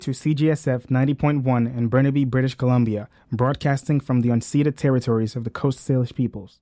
to CGSF 90.1 in Burnaby, British Columbia, broadcasting from the unceded territories of the Coast Salish peoples.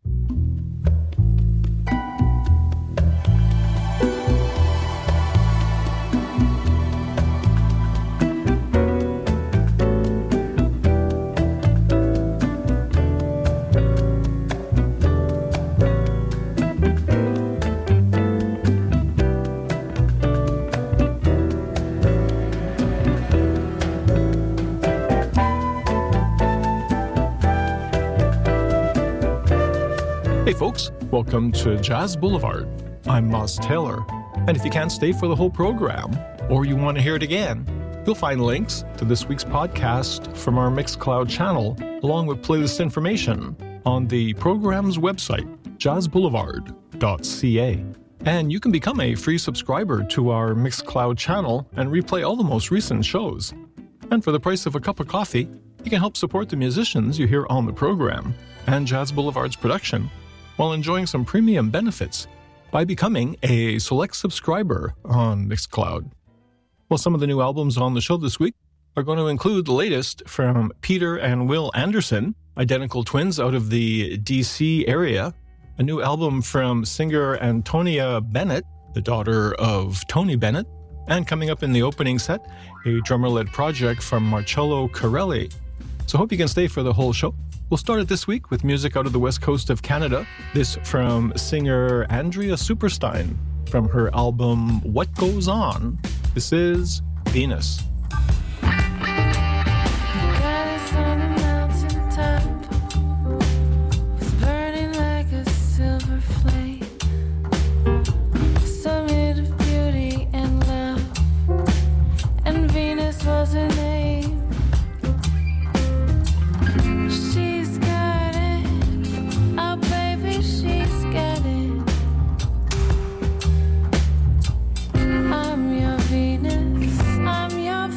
Hey folks, welcome to Jazz Boulevard. I'm Moss Taylor, and if you can't stay for the whole program, or you want to hear it again, you'll find links to this week's podcast from our Mixcloud channel, along with playlist information on the program's website, jazzboulevard.ca. And you can become a free subscriber to our Mixcloud channel and replay all the most recent shows. And for the price of a cup of coffee, you can help support the musicians you hear on the program and Jazz Boulevard's production, while enjoying some premium benefits by becoming a select subscriber on Mixcloud. Well, some of the new albums on the show this week are going to include the latest from Peter and Will Anderson, identical twins out of the DC area, a new album from singer Antonia Bennett, the daughter of Tony Bennett, and coming up in the opening set, a drummer-led project from Marcello Corelli. So hope you can stay for the whole show. We'll start it this week with music out of the west coast of Canada. This from singer Andrea Superstein from her album What Goes On. This is Venus. I'm your Venus, I'm your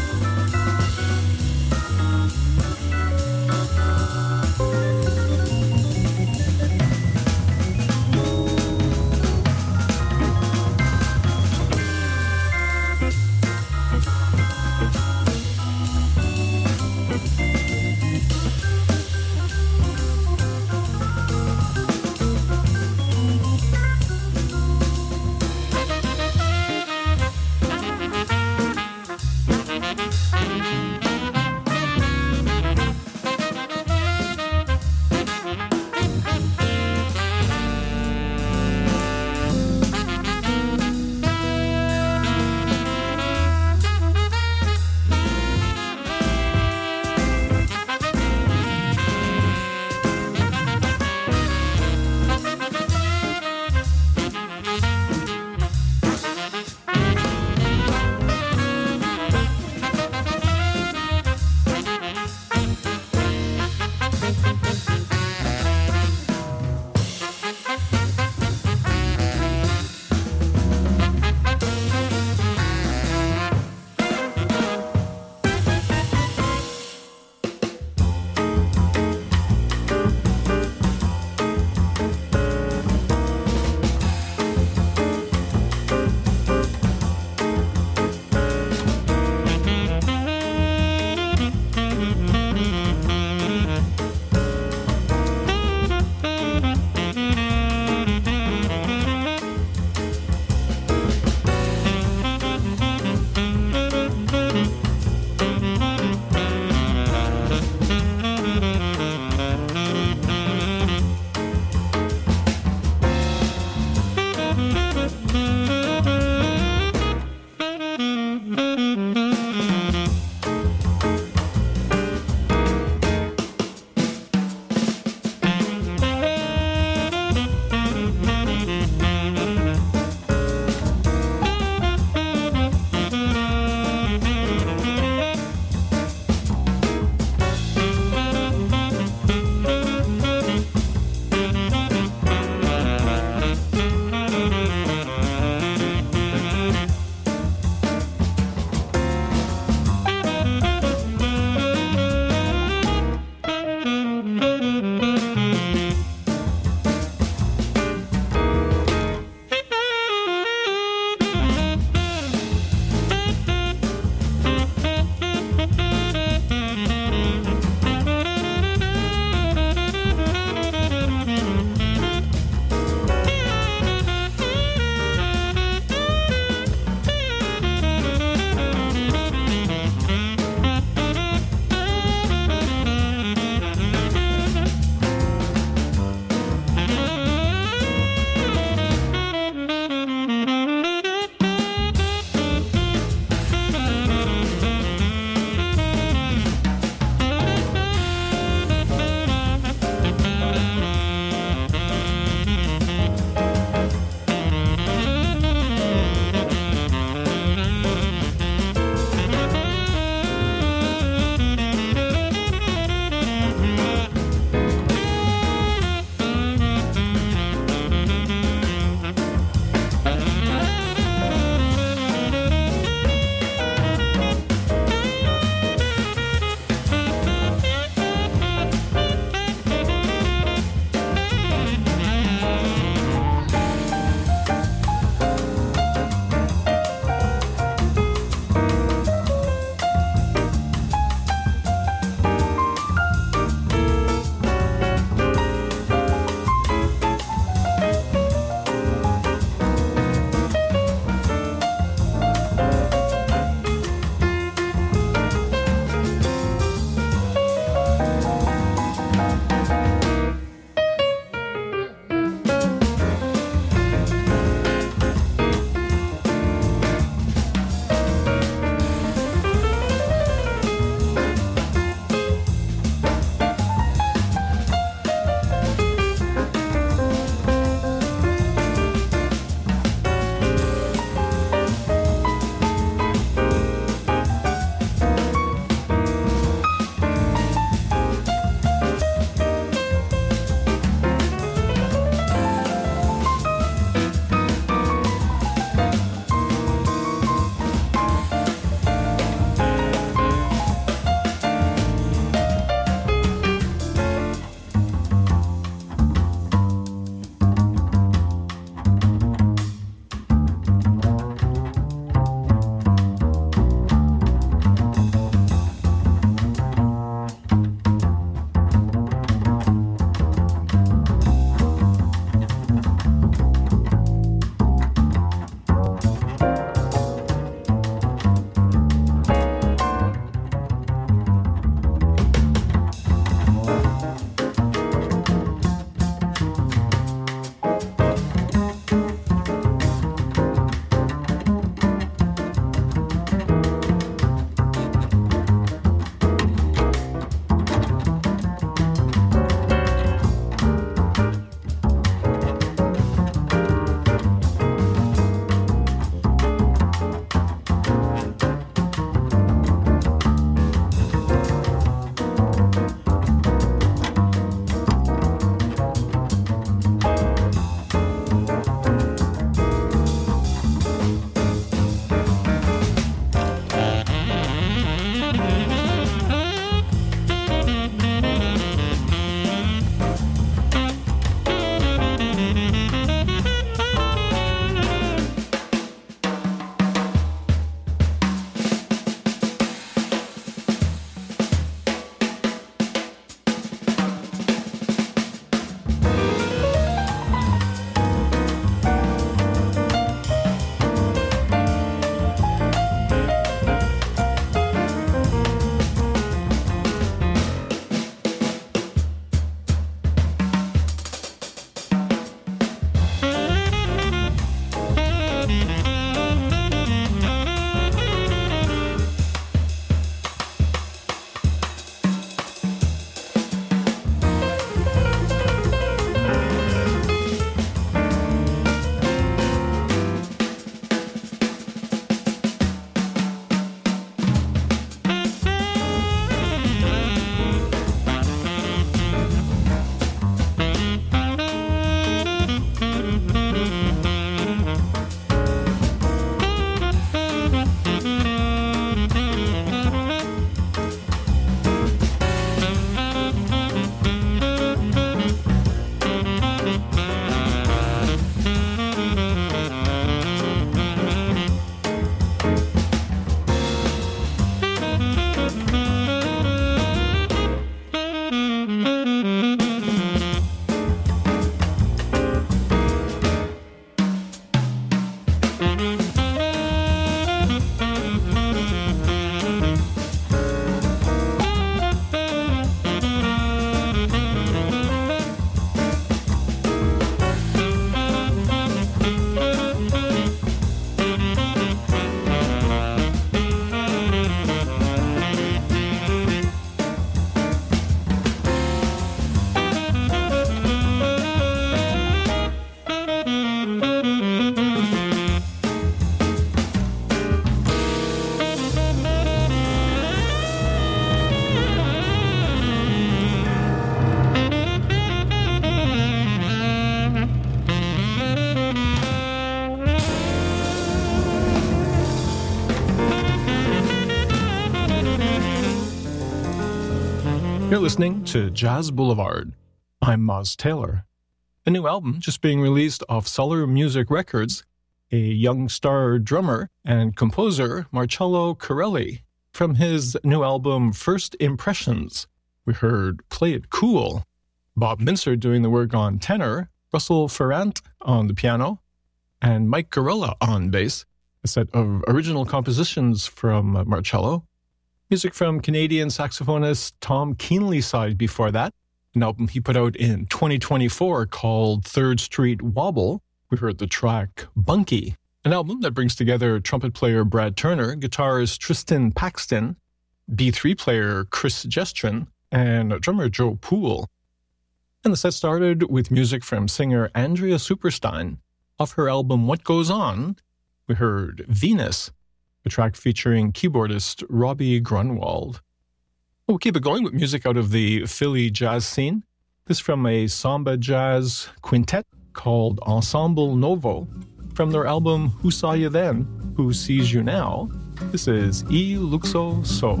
You're listening to Jazz Boulevard. I'm Moz Taylor. A new album just being released off Solar Music Records, a young star drummer and composer, Marcello Corelli. From his new album, First Impressions, we heard Play It Cool. Bob Mincer doing the work on tenor, Russell Ferrant on the piano, and Mike Gorilla on bass. A set of original compositions from Marcello. Music from Canadian saxophonist Tom Keenlyside before that. An album he put out in 2024 called Third Street Wobble. We heard the track Bunky, an album that brings together trumpet player Brad Turner, guitarist Tristan Paxton, B3 player Chris Gestrin, and drummer Joe Poole. And the set started with music from singer Andrea Superstein. Off her album What Goes On, we heard Venus, a track featuring keyboardist Robbie Grunwald. We'll keep it going with music out of the Philly jazz scene. This from a samba jazz quintet called Ensemble Novo. From their album Who Saw You Then, Who Sees You Now, this is E Luxo So.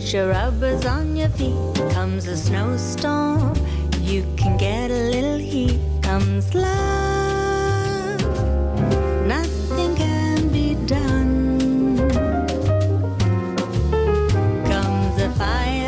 Put your rubbers on your feet. Comes a snowstorm. You can get a little heat. Comes love.